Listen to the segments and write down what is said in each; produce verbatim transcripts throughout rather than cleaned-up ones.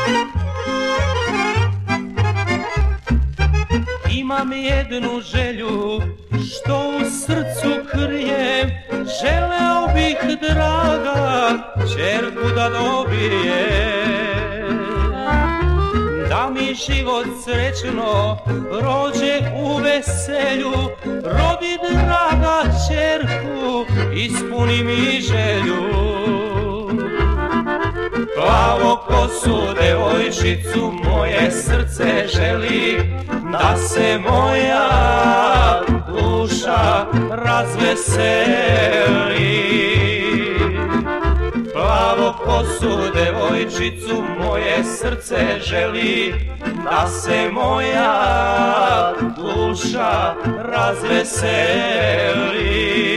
Imam jednu želju što u srcu krijem, želeo bih, draga, ćerku da dobijem, da mi život srećno prođe u veselju. Rodi, draga, ćerku, ispuni mi želju. Plavokosu devojčicu moje srce želi, da se moja duša razveseli. Plavokosu devojčicu moje srce želi, da se moja duša razveseli.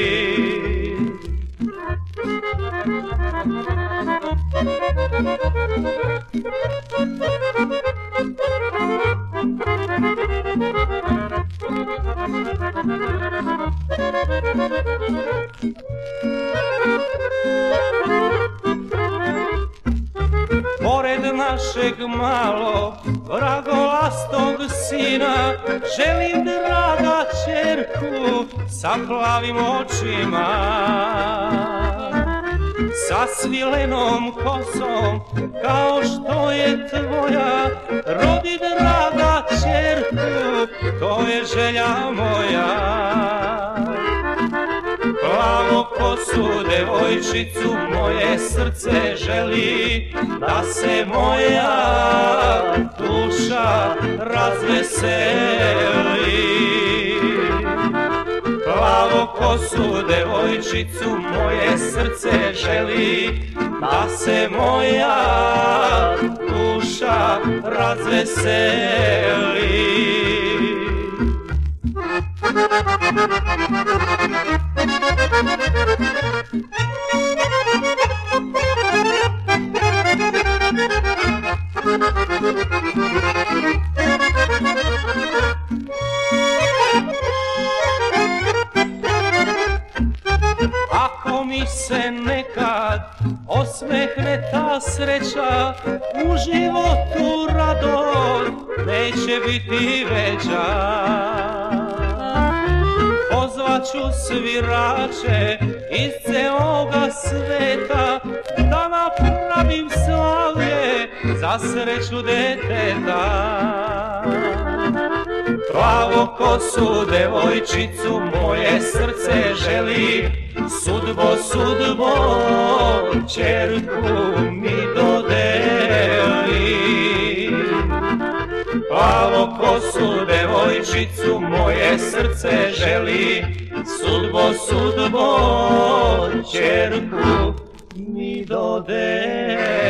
Pored našeg malog vragolastog sina želim, draga, ćerku sa plavim očima, sa svilenom kosom kao što je tvoja. Rodi, draga, ćerku, to je želja moja. Plavokosu devojčicu moje srce želi, da se moja duša razveseli. Plavokosu devojčicu moje srce želi, da se moja duša razveseli. Ako mi se nekad osmehne ta sreća, u životu radost neće biti veća. Pozvaću svirače iz celoga sveta, da napravim slavlje za sreću deteta. Plavokosu devojčicu moje srce želi, sudbo, sudbo, ćerku mi dodeli. Plavokosu devojčicu moje srce želi, sudbo, sudbo, ćerku mi dodeli.